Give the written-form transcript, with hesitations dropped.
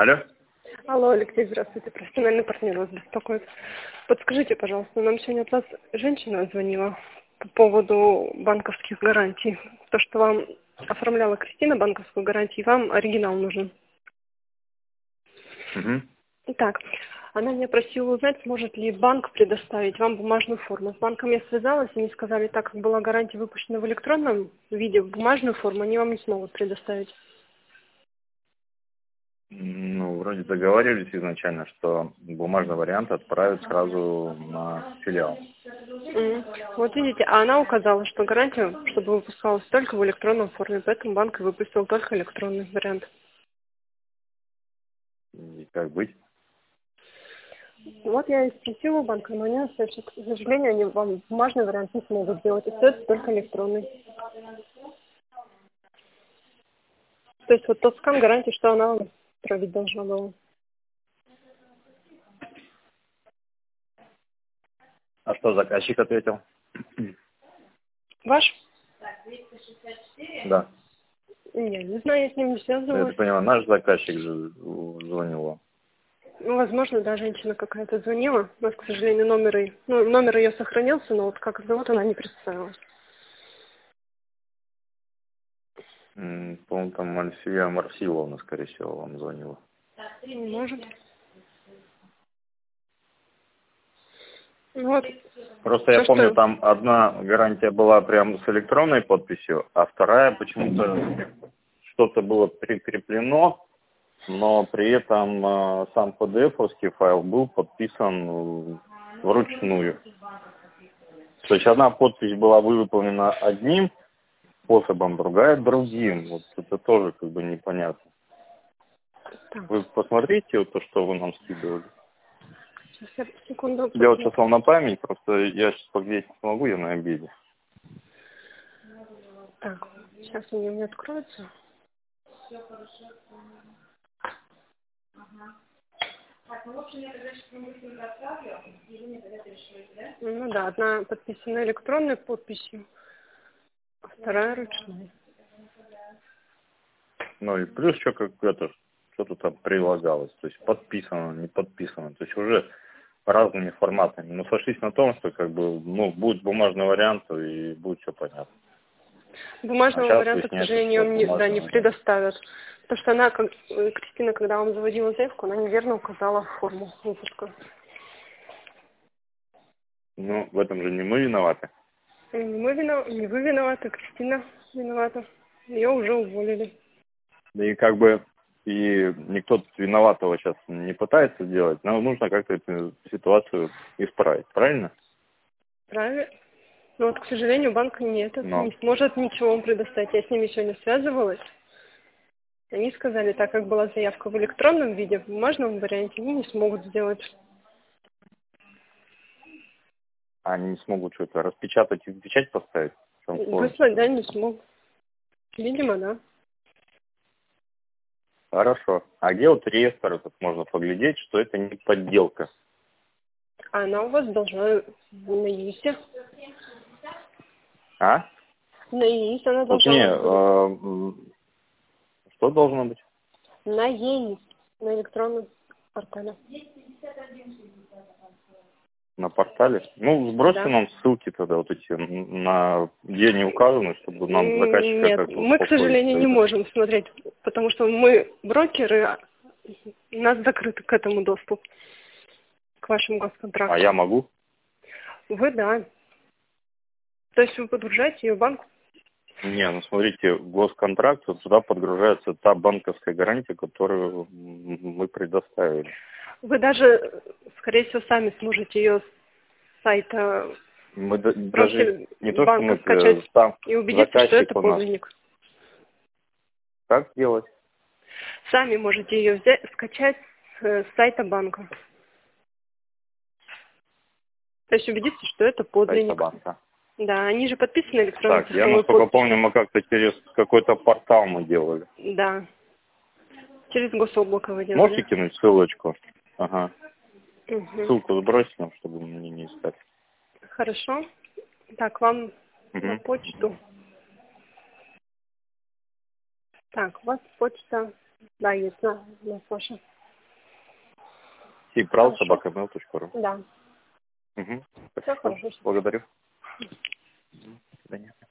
Алло? Алло, Алексей, здравствуйте. Профессиональный партнер вас беспокоит. Подскажите, пожалуйста, нам сегодня от вас женщина звонила по поводу банковских гарантий. То, что вам оформляла Кристина банковскую гарантию, вам оригинал нужен. Угу. Итак, она меня просила узнать, сможет ли банк предоставить вам бумажную форму. С банком я связалась, они сказали, так как была гарантия выпущена в электронном виде, бумажную форму они вам не смогут предоставить. Ну, вроде договаривались изначально, что бумажный вариант отправят сразу на филиал. Вот видите, а она указала, что гарантия, чтобы выпускалась только в электронном форме, поэтому банк и выпустил только электронный вариант. И как быть? Вот я и спросила у банка, но они, к сожалению, они вам бумажный вариант не смогут сделать, остается только электронный. То есть вот тот скан гарантии, что она вам отправить должна была. А что заказчик ответил? Ваш? Да. Я не знаю, я с ним не Я связывалась. так понимаю, наш заказчик же звонил вам. Ну, возможно, да, женщина какая-то звонила. У нас, к сожалению, номер ее сохранился, но вот как зовут, она не представилась. По-моему, там Альфия Марсиловна, скорее всего, вам звонила. Может. Ну, вот. Просто я Все, помню, что... там одна гарантия была прям с электронной подписью, а вторая почему-то что-то было прикреплено, но при этом сам PDF-овский файл был подписан вручную. То есть одна подпись была выполнена одним способом, другая другим. Вот это тоже как бы непонятно. Так, Вы посмотрите вот то, что вы нам скидывали. сейчас я секунду. Я вот сейчас вам на память, просто я сейчас поглядеть не смогу, я на обеде. Так, сейчас у меня не откроется. Ну да, одна подписана электронной подписью, а вторая ручной. Ну и плюс еще как это, что-то там прилагалось. То есть подписано, не подписано. То есть уже разными форматами. Но сошлись на том, что как бы, ну, будет бумажный вариант и будет все понятно. Бумажного сейчас варианта, к выясняется, сожалению, что не предоставят. Потому что она, Кристина, когда вам заводила заявку, она неверно указала форму выпуска. Ну, в этом же не мы виноваты. Не вы виноваты, Кристина виновата. Ее уже уволили. Да и как бы и никто виноватого сейчас не пытается сделать. Нам нужно как-то эту ситуацию исправить, правильно? Правильно? Но вот, к сожалению, банк не сможет ничего вам предоставить. Я с ними сегодня связывалась. Они сказали, так как была заявка в электронном виде, в бумажном варианте, они не смогут сделать. Они не смогут что-то распечатать и в печать поставить? Выслать, да, не смогут. Видимо, да. Хорошо. А где вот реестр этот можно поглядеть, что это не подделка? А она у вас должна на ИИСе. А? На ИИС она Вот должна быть. что должно быть? На ЕИС, на электронном портале. На портале? Ну, сбросьте Да. нам ссылки тогда вот эти, на где они указаны, чтобы нам заказчика Нет, как-то мы, к сожалению, не можем смотреть, потому что мы брокеры, у нас закрыт к этому доступ, к вашим госконтрактам. А я могу? Вы, да. То есть вы подгружаете ее в банк? Не, ну смотрите, госконтракт, вот туда подгружается та банковская гарантия, которую мы предоставили. Вы даже, скорее всего, сами сможете ее с сайта Мы даже не то, что банка мы скачать сам и убедиться, что заказчик это у нас. подлинник. Как делать? Сами можете ее взять, скачать с сайта банка. То есть убедиться, что это подлинник. Сайта банка. Да, они же подписаны электронной Так, я цифровой насколько подписью. помню, мы как-то через какой-то портал мы делали. Да. Через гособлако вы делали. Можете кинуть ссылочку? Ага. Угу. Ссылку сбросить нам, чтобы мне не искать. Хорошо. Так, вам на Угу. почту. Так, у вас почта. Да, есть, на ваша. cpral@mail.ru. Да. Угу. Все хорошо. Благодарю. До свидания.